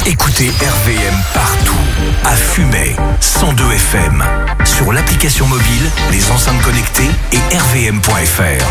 Écoutez RVM partout, à Fumay, 102 FM, sur l'application mobile, les enceintes connectées et rvm.fr.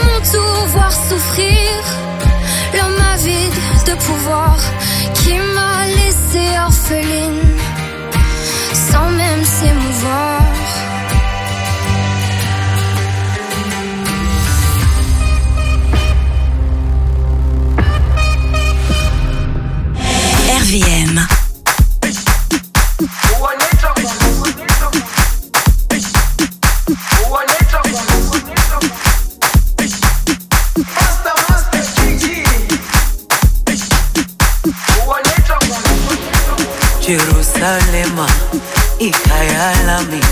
L'homme avide de pouvoir qui m'a laissée orpheline, sans même s'émouvoir. RVM. Jerusalema, ikhaya lami,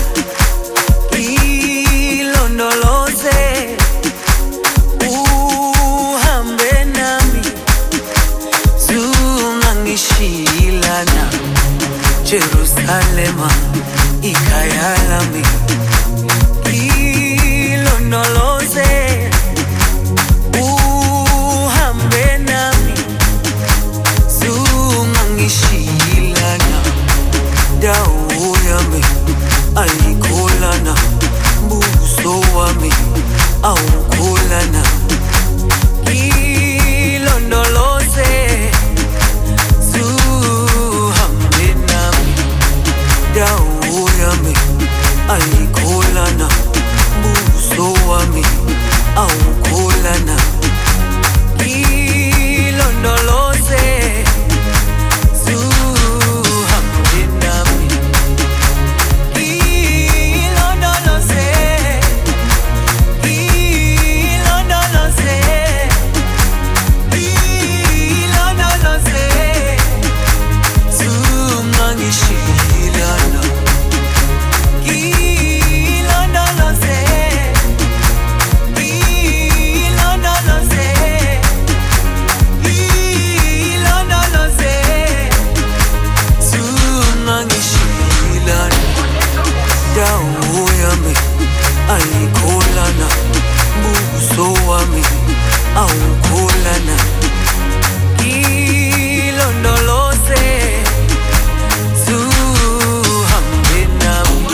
ilondoloze, uhambe nami, zungangishilana. Jerusalema, ikhaya lami, ilondoloze, uhambe nami, zungangishilana. Dawo yami ayikholana, buso wami awukholana. Ilondoloze, zuhambe nami. Dawo yami ayikholana, buso wami awukholana. Ilondoloze, ayikholana, buso wami awukholana. Ilondoloze, zuhambe nami.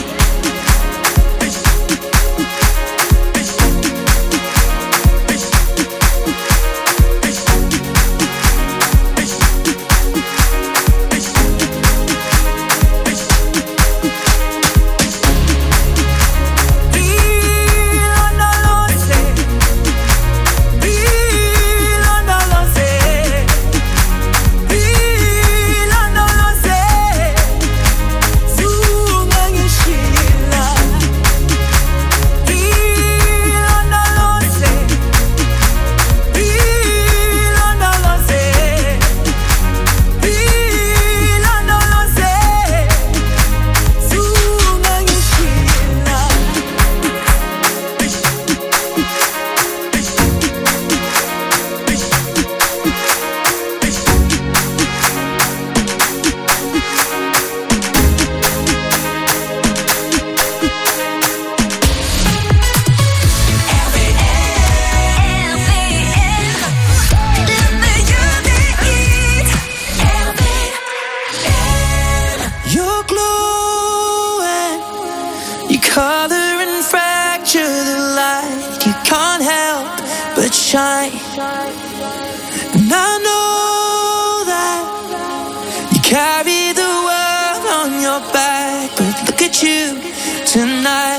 And I know that you carry the world on your back, but look at you tonight.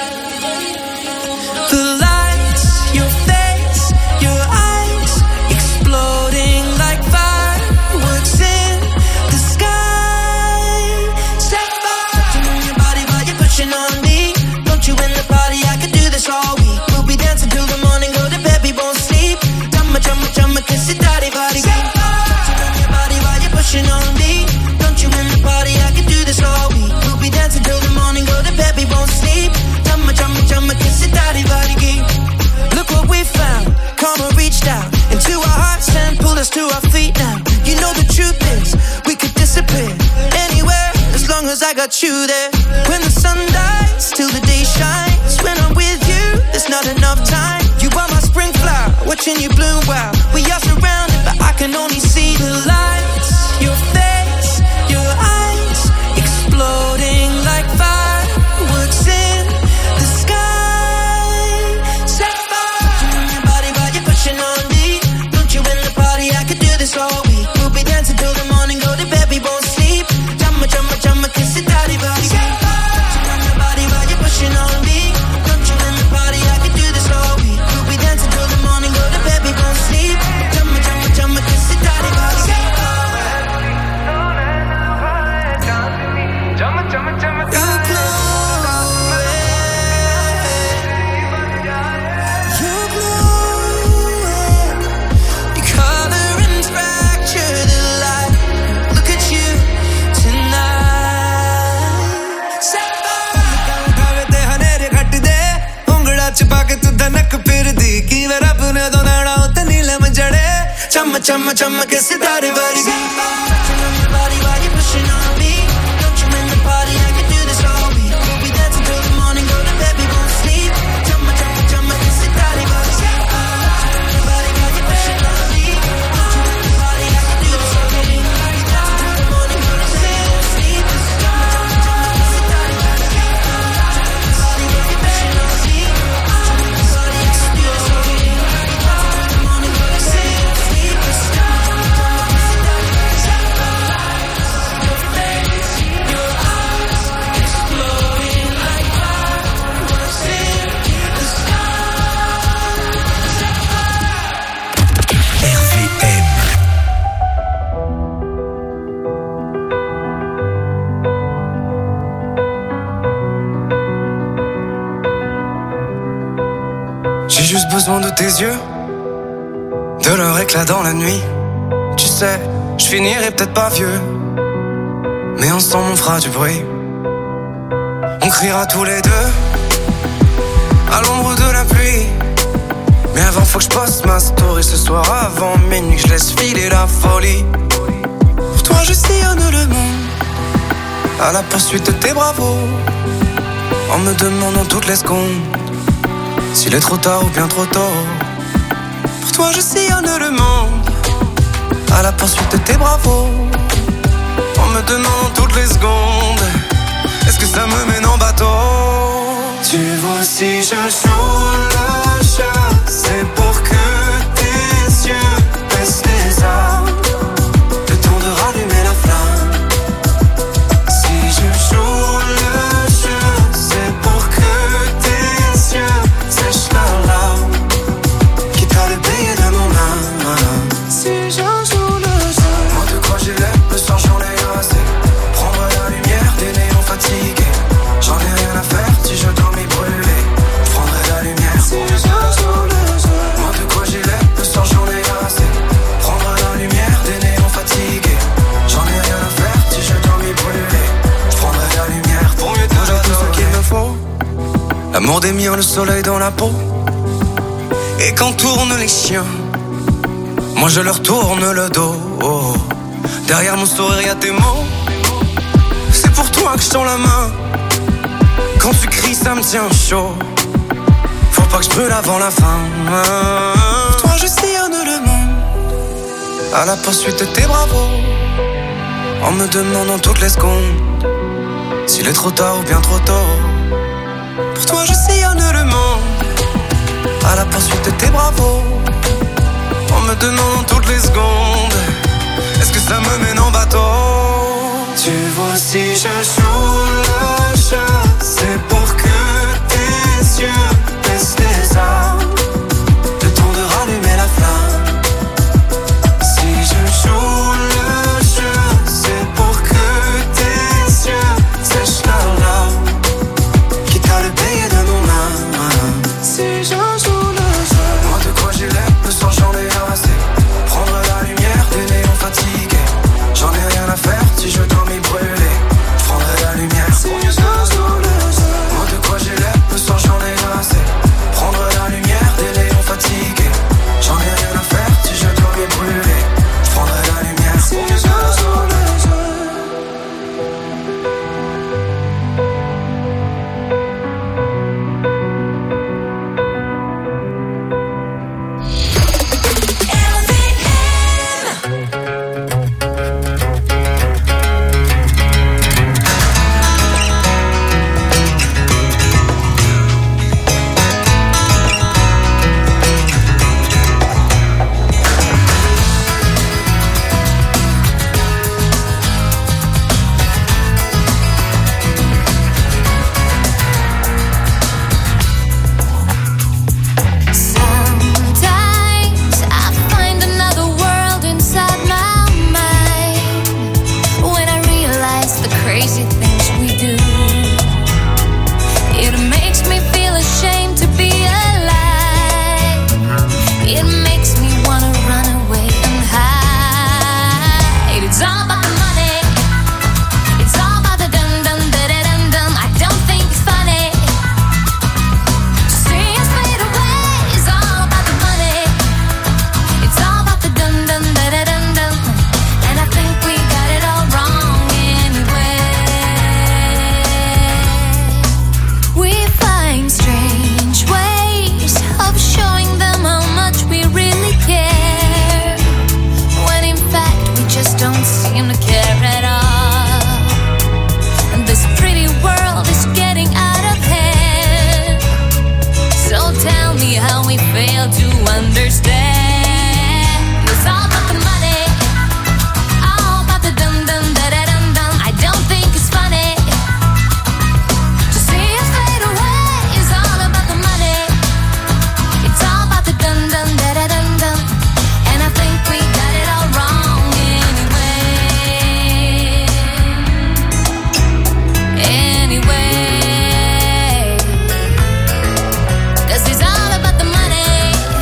The lights, your face, your eyes, exploding like fireworks in the sky. Set fire to your body while you're pushing on me. Don't you in the party? I could do this all week. We'll be dancing till the morning, go to bed, we won't sleep. Chumma, kiss it, daddy, body. Your body while you're pushing on me. Don't you in the party? I can do this all week. We'll be dancing till the morning, go to bed, we won't sleep. Chumma, kiss it, daddy, body. Look what we found. Karma reached out into our hearts and pulled us to our feet now. You know the truth is, we could disappear anywhere as long as I got you there. When the sun dies, till the day shines. When I'm with you, there's not enough time. You are my spring flower, watching you bloom wild. We are surrounded, but I can only see the lights. Your face, your eyes, exploding like fireworks in the sky. Set fire to your body while you're pushing on me. Don't you in the party? I could do this all week. We'll be dancing till the morning, go to bed, we won't sleep. Chama, chama, chama, che se dare vari beat. Touching on your body while you're pushing on me. Don't you in the party, I can do this all week. We'll be dancing till the morning, go to bed, we won't sleep. Chama, chama, chama, che se dare vari beat. Touching on your body while you're pushing on me. Don't you in the party, I can do this all week. We'll be dancing till the morning, go to bed, we won't sleep. Chama, chama, chama, che se dare vari beat. Touching on your body while you're pushing on me. Don't you in the party, I can do this all week. J'ai juste besoin de tes yeux, de leur éclat dans la nuit. Tu sais, je finirai peut-être pas vieux, mais ensemble on fera du bruit. On criera tous les deux à l'ombre de la pluie. Mais avant faut que je poste ma story ce soir avant minuit, que je laisse filer la folie. Pour toi je sillonne le monde à la poursuite de tes bravos, en me demandant toutes les secondes s'il est trop tard ou bien trop tôt. Pour toi je sillonne le monde à la poursuite de tes bravos, en me demandant toutes les secondes est-ce que ça me mène en bateau. Tu vois si je joue le jeu, c'est pour que tes yeux baissent les armes, le temps de rallumer la flamme. Si je joue le jeu, c'est pour que tes yeux sèchent leurs larmes, quitte à le payer de mon âme. Si je joue le jeu, moi de quoi j'ai l'air, le soir j'en ai assez. Prendre la lumière des néons fatigués, j'en ai rien à faire si je dormais brûlé. Je prendrai la lumière si je joue le jeu. Moi de quoi j'ai l'air, le soir j'en ai assez. Prendre la lumière des néons fatigués, j'en ai rien à faire si je dormais brûlé. Je prendrai la lumière pour mieux te j'ai tout ce qu'il me faut. L'amour des miens, le soleil dans la peau. Et quand tournent les chiens, moi je leur tourne le dos. Derrière mon sourire y'a tes mots, c'est pour toi que je tends la main. Quand tu cries ça me tient chaud, faut pas que je brûle avant la fin. Pour toi je sillonne le monde à la poursuite de tes bravos, en me demandant toutes les secondes s'il est trop tard ou bien trop tôt. Pour toi je sillonne le monde à la poursuite de tes bravos, en me demandant toutes les secondes est-ce que ça me mène en bateau. Tu vois si je joue le jeu, c'est pour que tes yeux baissent les armes, le temps de rallumer la flamme. Si je joue le jeu, c'est pour que tes yeux sèchent leurs larmes, quitte à le payer de mon âme. Si je joue le jeu, moi de quoi j'ai l'air, le soir j'en ai assez. Prendre la lumière des néons fatigués, j'en ai rien à faire si je dormais brûlé. Je prendrai la lumière si je seem to care at all. And this pretty world is getting out of hand. So tell me how we fail to understand. It's all about the money, all about the dum dum da da dum dum. I don't think it's funny to see us fade away. It's all about the money. It's all about the dum dum da da dum dum. And I think we got it all wrong anyway. 'Cause it's all about the money.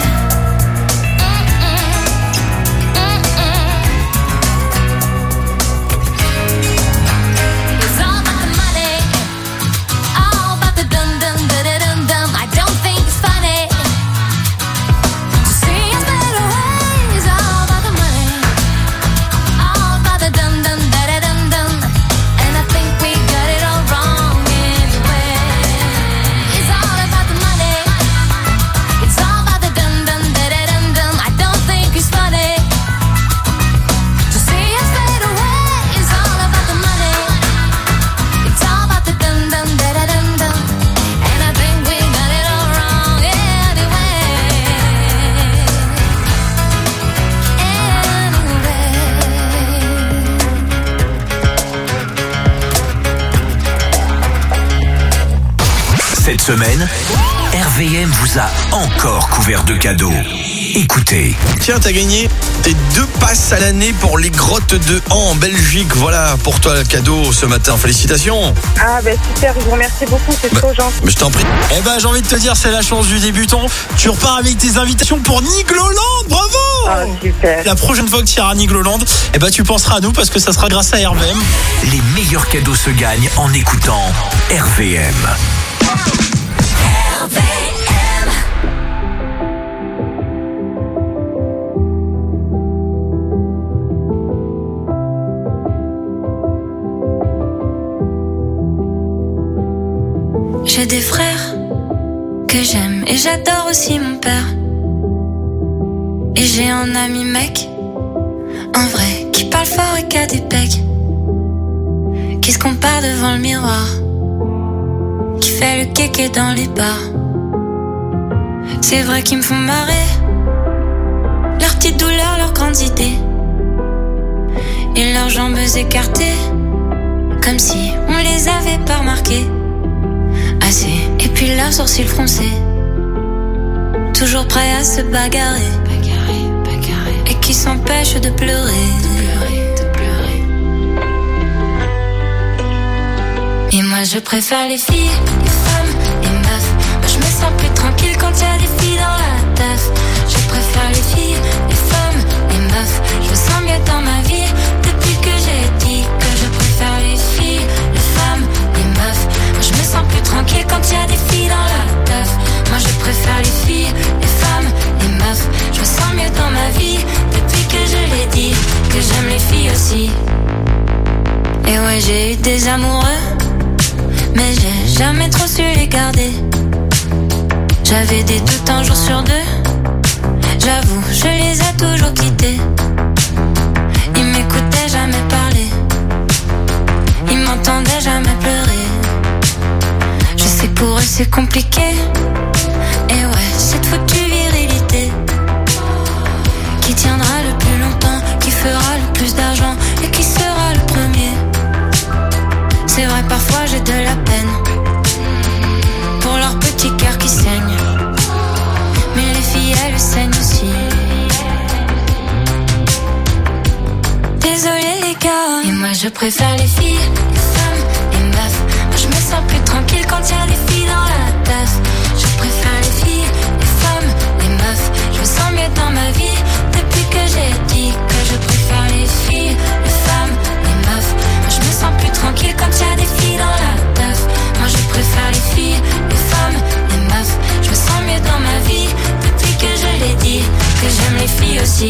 It's all about the money, all about the dum dum da da dum dum. I don't think it's funny to see us fade away. It's all about the money, all about the dum dum da da dum dum. And I think we got it all wrong anyway. It's all about the money, it's all about the dum dum da da dum dum. I don't think it's funny to see us fade away. It's all about the money, it's all about the dum dum da da dum dum. And I think we got it all wrong anyway. Cette semaine, RVM vous a encore couvert de cadeaux. Écoutez. Tiens, t'as gagné tes 2 passes à l'année pour les grottes de Han en Belgique. Voilà pour toi le cadeau ce matin. Félicitations. Ah bah super, je vous remercie beaucoup, c'est trop gentil. Mais je t'en prie. Eh ben, j'ai envie de te dire, c'est la chance du débutant. Tu repars avec tes invitations pour Nigloland. Bravo! Ah super. La prochaine fois que tu iras à Nigloland, eh ben, tu penseras à nous parce que ça sera grâce à RVM. Les meilleurs cadeaux se gagnent en écoutant RVM. J'ai des frères que j'aime et j'adore aussi mon père. Et j'ai un ami mec, un vrai, qui parle fort et qui a des pecs, qui se compare devant le miroir, qui fait le kéké dans les bars. C'est vrai qu'ils me font marrer, leurs petites douleurs, leurs grandes idées, et leurs jambes écartées, comme si on les avait pas remarquées. Assez, et puis leurs sourcils froncés, toujours prêts à se bagarrer, et qui s'empêchent de pleurer. Et moi je préfère les filles, les femmes, les meufs. Moi je me sens plus tranquille quand y a des filles dans la teuf. Je préfère les filles, les femmes, les meufs. Je me sens mieux dans ma vie depuis que j'ai dit que je préfère les filles, les femmes, les meufs. Moi je me sens plus tranquille quand y a des filles dans la teuf. Moi je préfère les filles, les femmes, les meufs. Je me sens mieux dans ma vie depuis que je l'ai dit que j'aime les filles aussi. Et ouais, j'ai eu des amoureux, mais j'ai jamais trop su les garder. J'avais des doutes un jour sur 2. J'avoue, je les ai toujours quittés. Ils m'écoutaient jamais parler, ils m'entendaient jamais pleurer. Je sais que pour eux c'est compliqué. Et ouais, cette foutue virilité qui tiendra le plus longtemps, qui fera le plus d'argent et qui sera le premier. C'est vrai, parfois j'ai de la peine pour leur petit cœur qui saigne, mais les filles elles saignent aussi. Désolé les gars. Et moi je préfère les filles, les femmes, les meufs. Moi je me sens plus tranquille quand y a des filles dans la teuf. Je préfère les filles, les femmes, les meufs. Je me sens mieux dans ma vie depuis que j'ai dit que je préfère les filles, les femmes, les meufs. Moi je me sens plus tranquille quand y a des filles dans la teuf. Moi je préfère les filles, les femmes, les meufs. Je me sens mieux dans ma vie depuis que je l'ai dit que j'aime les filles aussi.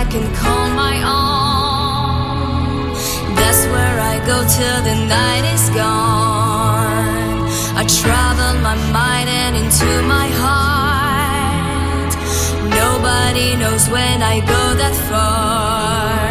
I can call my own. That's where I go till the night is gone. I travel my mind and into my heart. Nobody knows when I go that far.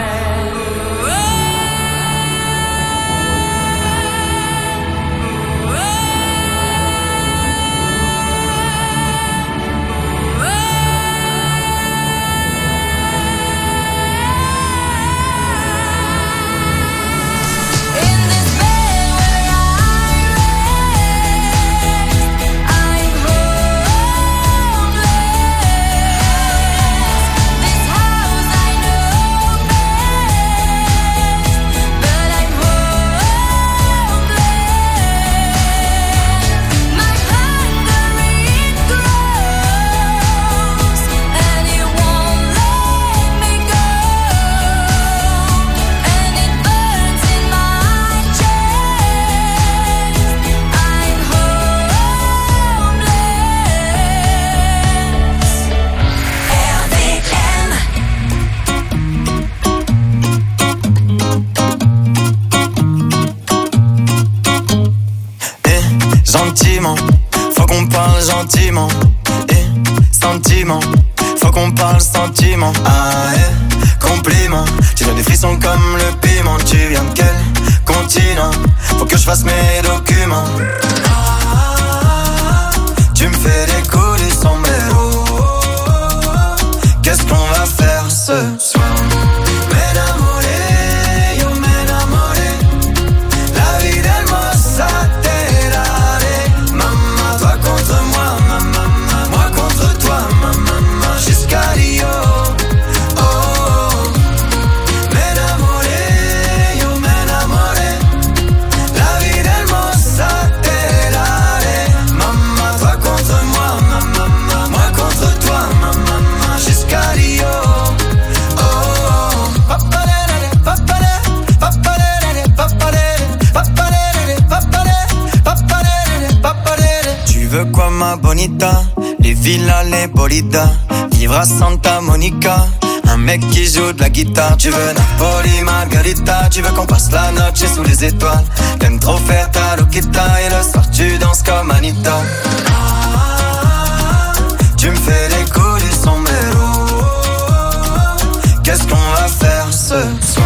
Gentiment, faut qu'on parle gentiment. Sentiment, faut qu'on parle sentiment. Compliment, tu donnes des frissons comme le piment. Tu viens de quel continent? Faut que je fasse mes documents. Tu me fais des coups du sombrero. Qu'est-ce qu'on va faire ce soir? M'enamoré, yo m'enamoré. La vie d'Hermosa. Tu veux quoi ma bonita? Les villas, les bolidas. Vivre à Santa Monica. Un mec qui joue de la guitare. Tu veux Napoli, Margarita. Tu veux qu'on passe la noche sous les étoiles. T'aimes trop faire ta loquita. Et le soir tu danses comme Anita. Tu me fais des coups du sombrero. Qu'est-ce qu'on va faire ce soir?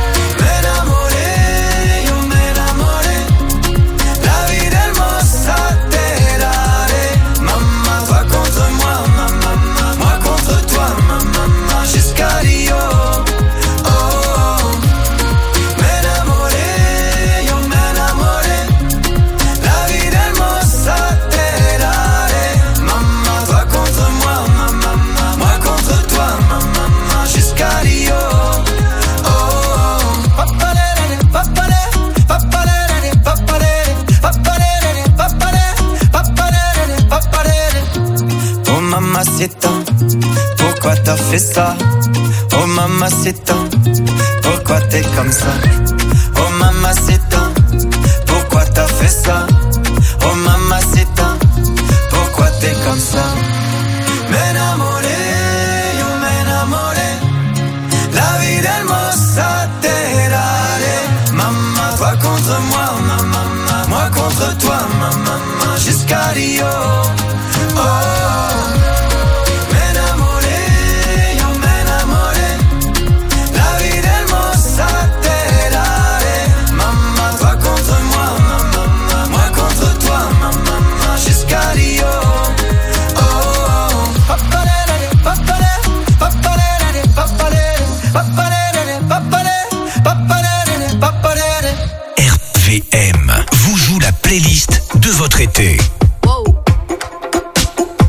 Mamacita, pourquoi t'as fait ça? Oh mamacita, pourquoi t'es comme ça? Oh mamacita, pourquoi t'as fait ça? Oh mamacita, pourquoi t'es comme ça? M'enamoré, yo m'enamoré. La vie d'Hermosa te daré. Maman, toi contre moi, maman, moi contre toi, maman, jusqu'à Rio. Oh. RVM vous joue la playlist de votre été.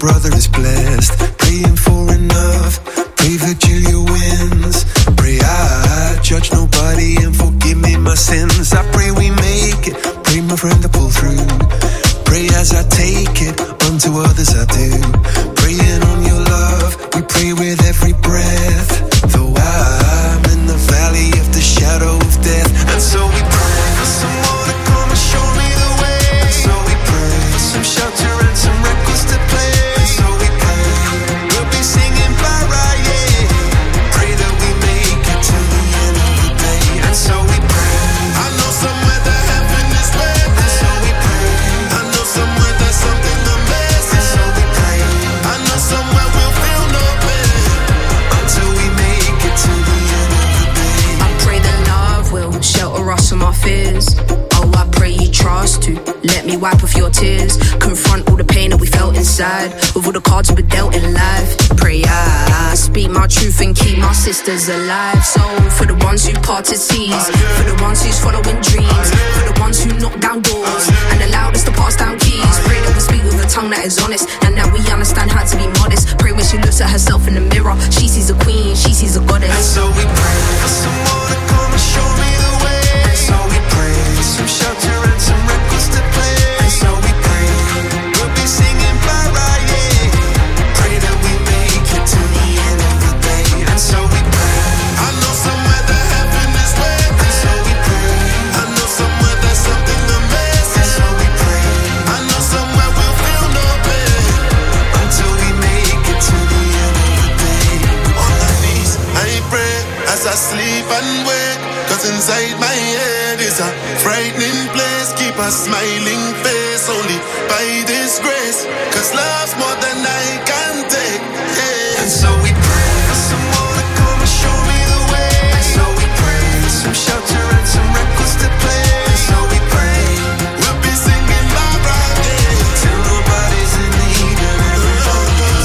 brother is blessed. Praying for enough. Pray Virgilia wins. Pray I judge nobody and forgive me my sins. I pray we make it. Pray my friend to pull through. Pray as I take it, unto others I do. Praying on your love, we pray with every breath. Though I'm in the valley of the shadow of death. And so we pray for someone to come and show me the way. And so we pray for some shelter and some records to play. And so we pray, we'll be singing Mariah. Pray that we make it to the end of the day. And so we pray, I know somewhere that heaven is waiting. And so we pray, I know somewhere there's something amazing. And so we pray, I know somewhere we'll feel no pain until we make it to the end of the day. I pray that love will shelter us from our fears. Oh, I pray you trust to let me wipe off your tears. Confront all the pain that we felt inside, with all the cards we were dealt in life. Pray I speak my truth and keep my sisters alive. So for the ones who parted seas, for the ones who's following dreams, for the ones who knock down doors and allowed us to pass down keys. Pray that we speak with a tongue that is honest, and that we understand how to be modest. Pray when she looks at herself in the mirror, she sees a queen, she sees a goddess. And so we pray for someone to come and show me the way. And so we pray for some shelter and some records to play. And so we pray, we'll be singing Mariah. Pray that we make it to the end of the day. And so we pray, I know somewhere that heaven is waiting. And so we pray, I know somewhere there's something amazing. And so we pray, I know somewhere we'll feel no pain until we make it to the end of the day. On my knees, I pray as I sleep and wake, 'cause inside my head is a frightening place. Keep a smiling face only by this grace, 'cause love's more than I can take. Yeah. And so we pray for someone to come and show me the way. And so we pray for some shelter and some records to play. And so we pray, we'll be singing Mariah till nobody's in need and everybody's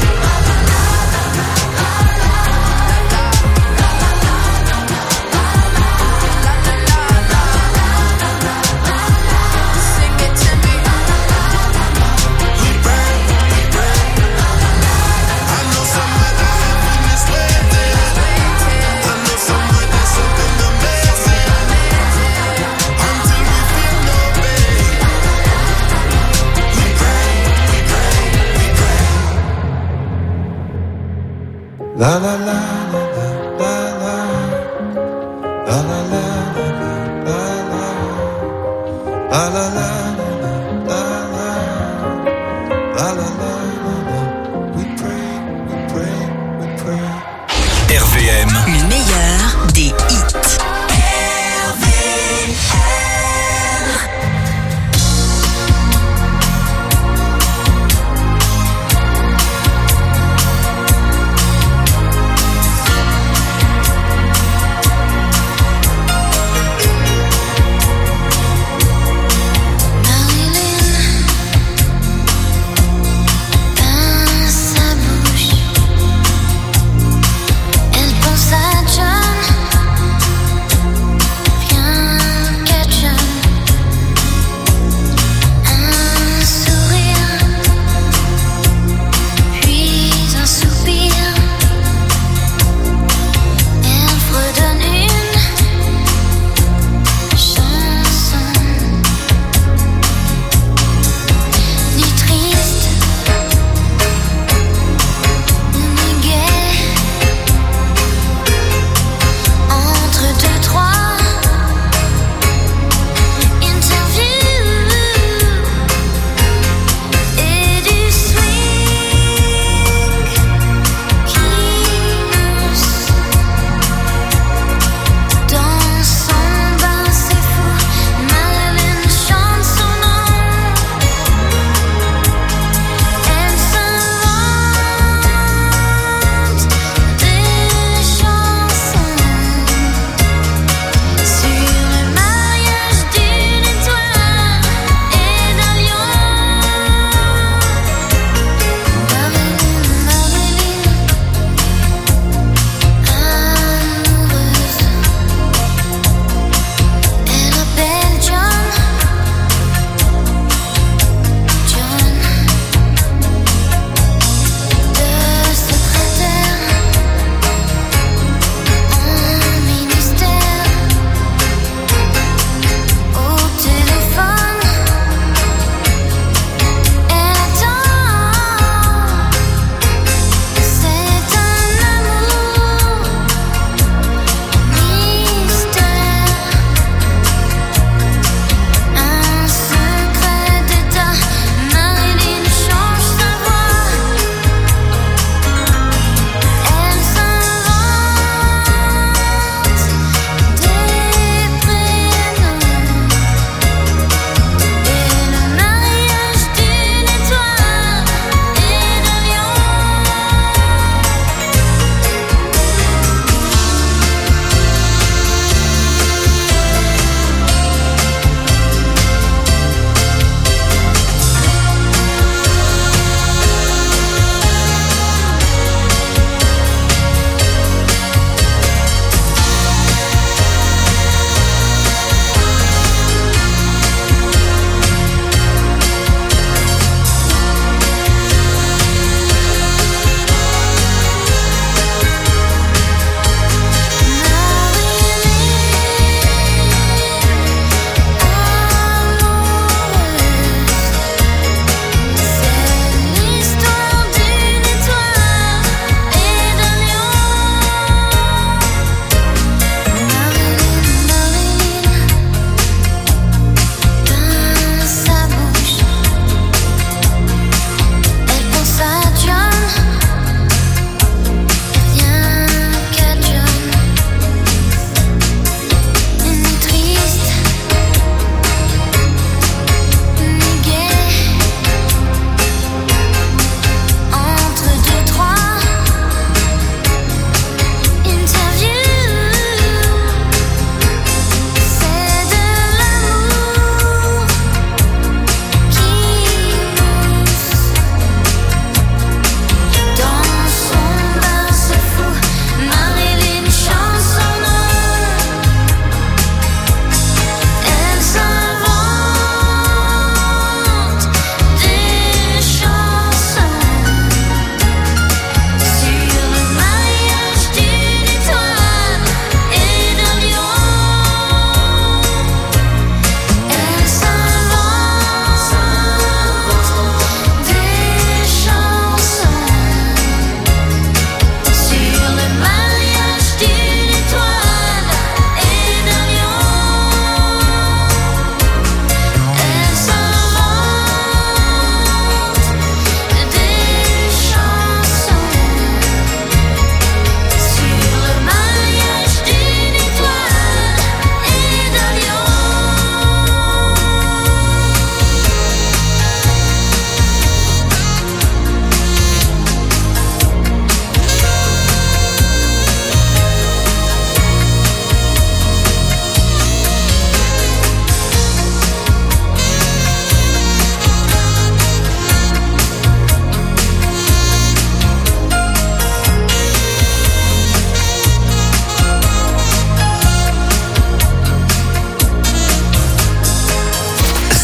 la la la la la la la la la la la la la. RVM, le meilleur des hits.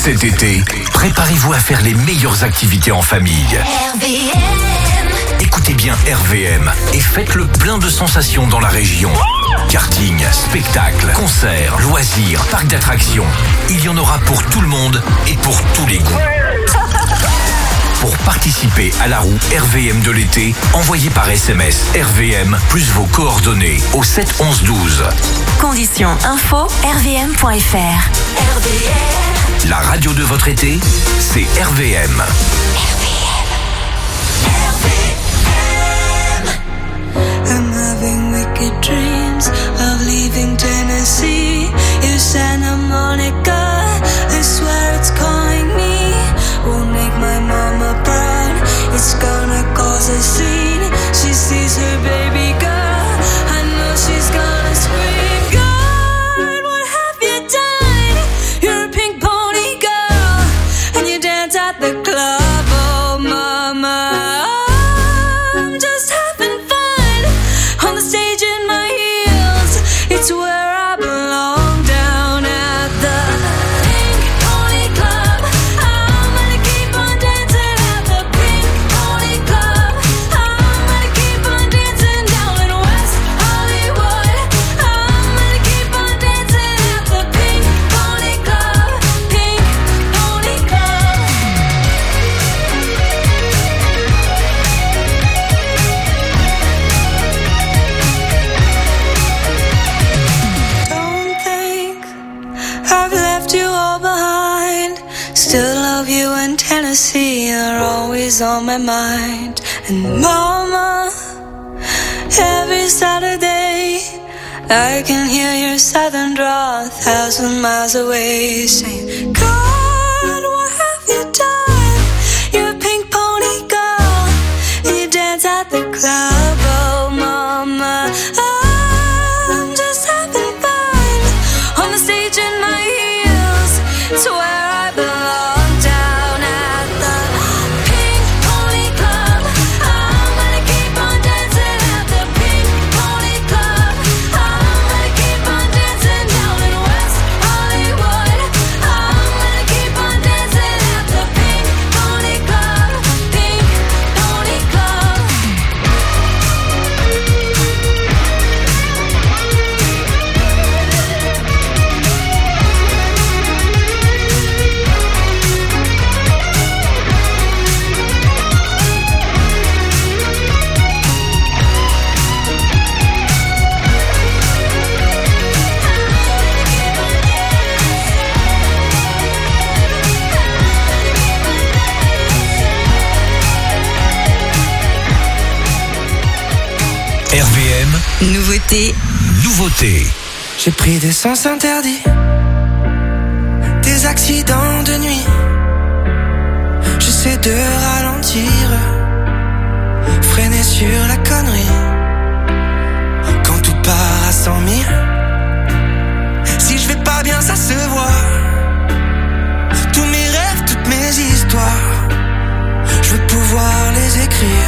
Cet été, préparez-vous à faire les meilleures activités en famille. RVM. Écoutez bien RVM et faites le plein de sensations dans la région. Karting, spectacles, concerts, loisirs, parcs d'attractions. Il y en aura pour tout le monde et pour tous les goûts. Pour participer à la roue RVM de l'été, envoyez par SMS RVM plus vos coordonnées au 7 11 12. Conditions info rvm.fr. RVM. La radio de votre été, c'est RVM. I'm having wicked dreams of leaving Tennessee. You Santa Monica, I swear it's calling me. Won't make my mama proud, it's gonna cause a scene. She sees her baby girl, I know she's gonna scream. God, what have you done? You're a pink pony girl, and you dance at the club, oh mama. I'm just having fun on the stage in my heels. It's where I belong, down at the Pink Pony Club. I'm gonna keep on dancing at the Pink Pony Club. I'm gonna keep on dancing down in West Hollywood. I'm gonna keep on dancing at the Pink Pony Club. Pink Pony Club. Don't think I've left you all behind. Still love you in Tennessee, you're always on my mind. And mama, every Saturday I can hear your southern drawl 1,000 miles away, saying, God, what have you done? You're a pink pony girl, and you dance at the club, oh mama. I'm just having fun on the stage in my heels. It's where I belong, down at the Pink Pony Club. I'm gonna keep on dancing at the Pink Pony Club. I'm gonna keep on dancing down in West Hollywood. I'm gonna keep on dancing at the Pink Pony Club. Pink Pony Club. RVM, nouveauté. J'ai pris des sens interdits, des accidents de nuit. J'essaie de ralentir, freiner sur la connerie. Quand tout part à 100 000, si je vais pas bien ça se voit. Tous mes rêves, toutes mes histoires, je veux pouvoir les écrire.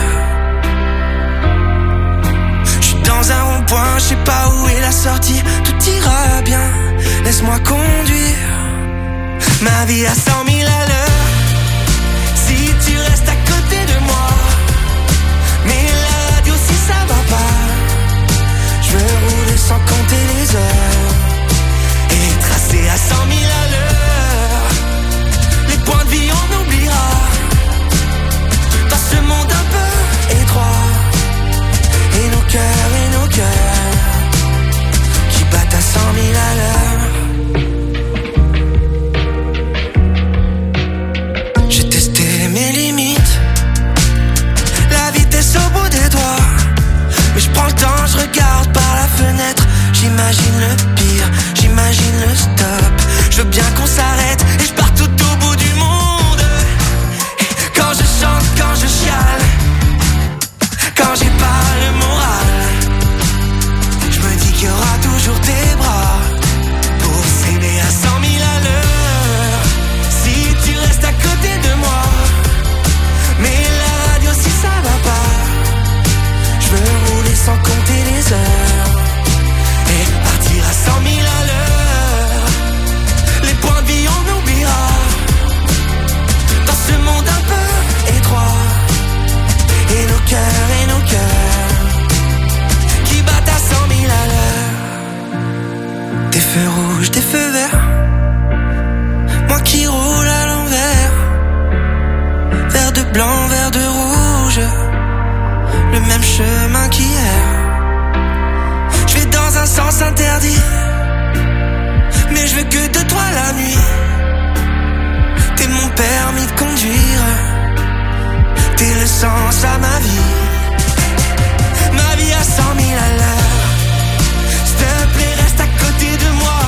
Dans un rond-point, je sais pas où est la sortie. Tout ira bien, laisse-moi conduire ma vie à 100 000 à l'heure. Si tu restes à côté de moi, mais la radio si ça va pas, je veux rouler sans compter les heures et tracer à 100 000 à l'heure. Les points de vie on oubliera dans ce monde un peu étroit. Et nos cœurs qui battent à 100 000 à l'heure. feux rouges, des feux verts. Moi qui roule à l'envers. Vert de blanc, vert de rouge. Le même chemin qu'hier. Je vais dans un sens interdit. Mais je veux que de toi la nuit. T'es mon permis de conduire. T'es le sens à ma vie. Ma vie à 100 000 à l'heure. S'il te plaît, reste à côté de moi.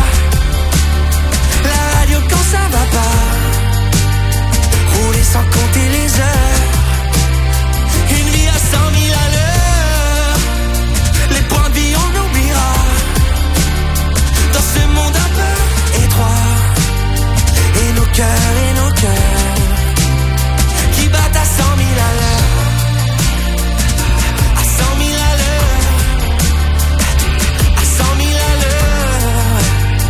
La radio quand ça va pas. Rouler sans compter les heures. Une vie à 100 000 à l'heure. Les points de vie on l'oubliera. Dans ce monde un peu étroit. Et nos cœurs qui battent à 100 000 à l'heure. À 100 000 à l'heure. À 100 000 à l'heure.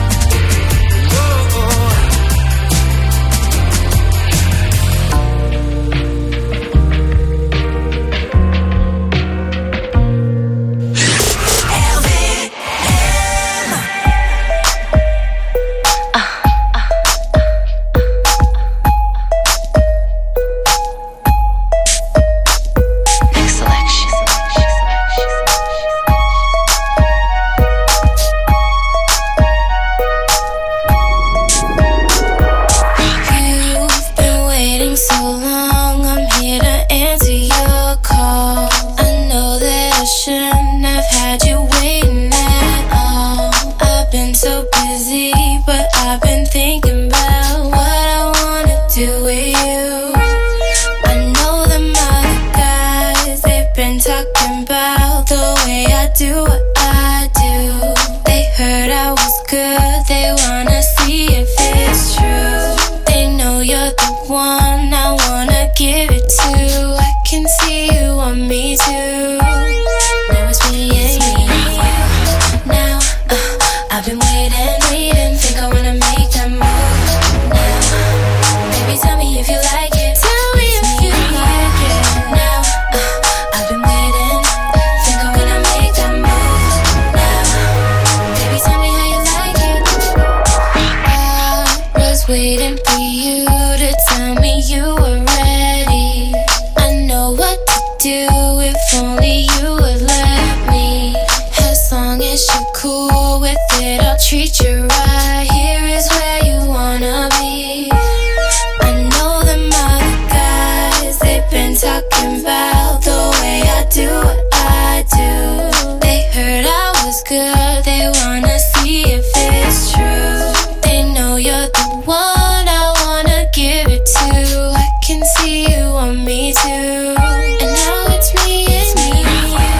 Oh, oh. And now it's me and you.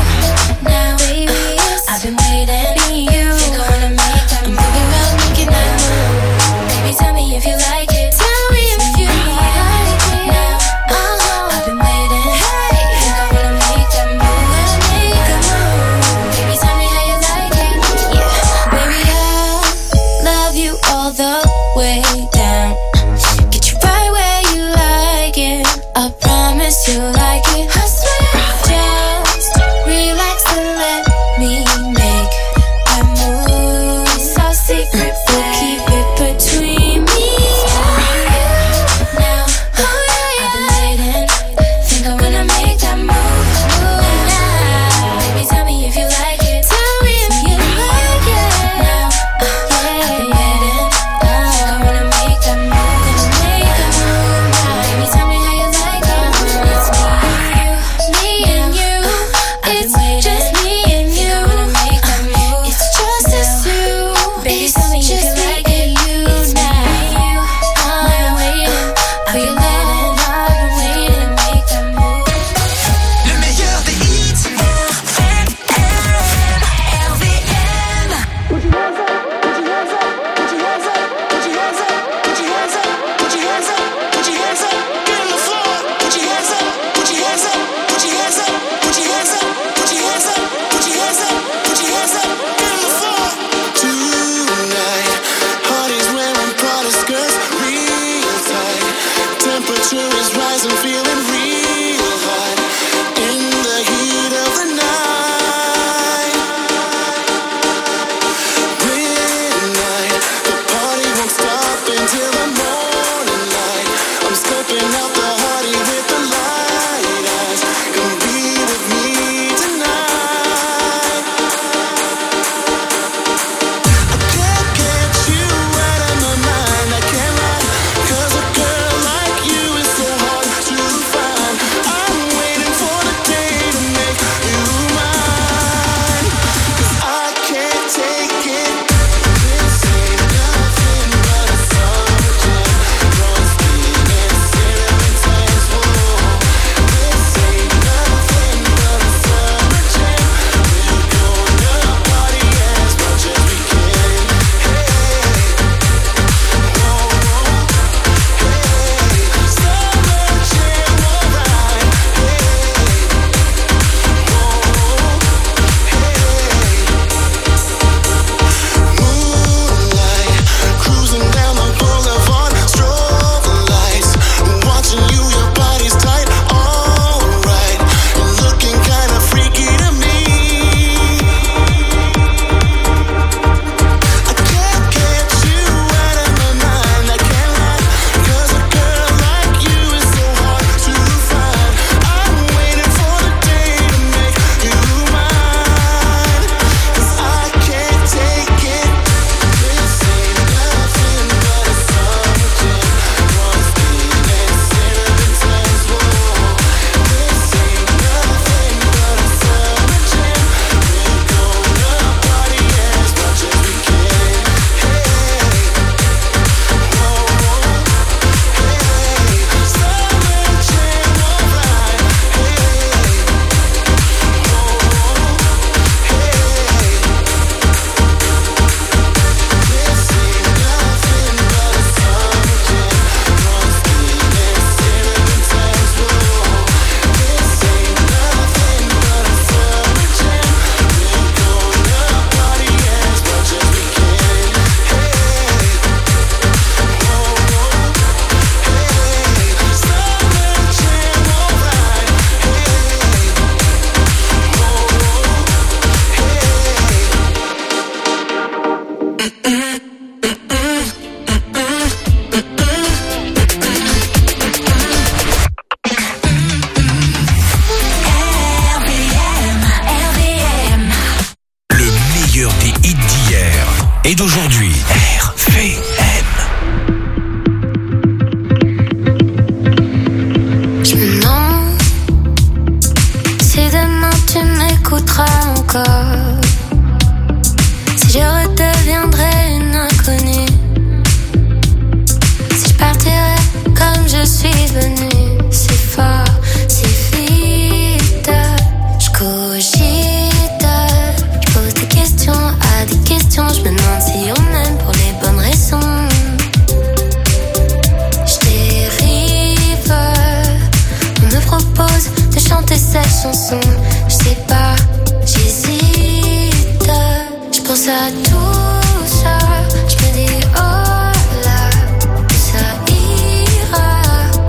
sais pas, j'hésite. Je pense à tout ça, je me dis oh là, ça ira.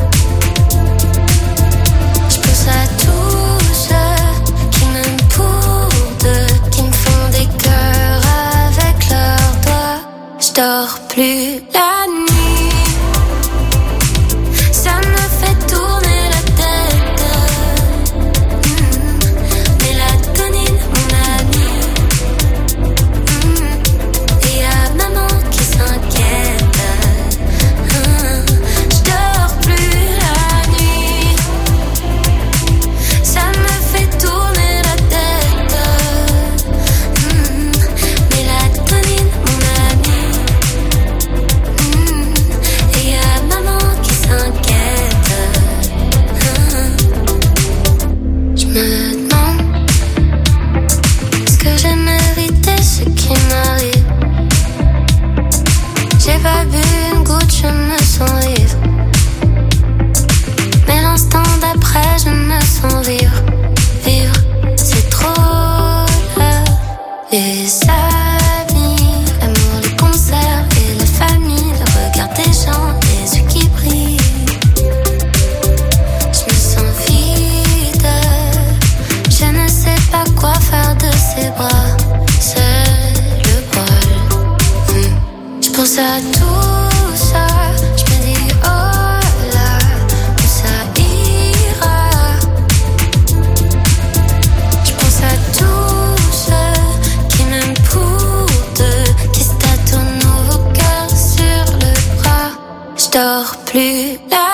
Je pense à tous ceux qui m'aiment pour deux, qui me font des cœurs avec leurs doigts. Je dors plus la nuit, ça me fait tourner la tête. Mélatonine, mon ami. Et y'a maman qui s'inquiète. Je dors plus la nuit, ça me fait tourner la tête. Mélatonine, mon ami. Et y'a maman qui s'inquiète. Je me demande, est-ce que j'ai mérité ce qui m'arrive? J'ai pas bu une goutte, je me sens ivre. Mais l'instant d'après, je me sens vivre. Vivre, c'est trop là. Les amis, l'amour, les concerts et la famille, le regard des gens, les yeux qui brillent. Je me sens vide, je ne sais pas quoi faire de ces bras. C'est le bol. Je pense à tout ça, je me dis oh là, où ça ira. Je pense à tous ceux qui m'aiment pour deux, qui se tâtonnent nos cœurs sur le bras. Je dors plus la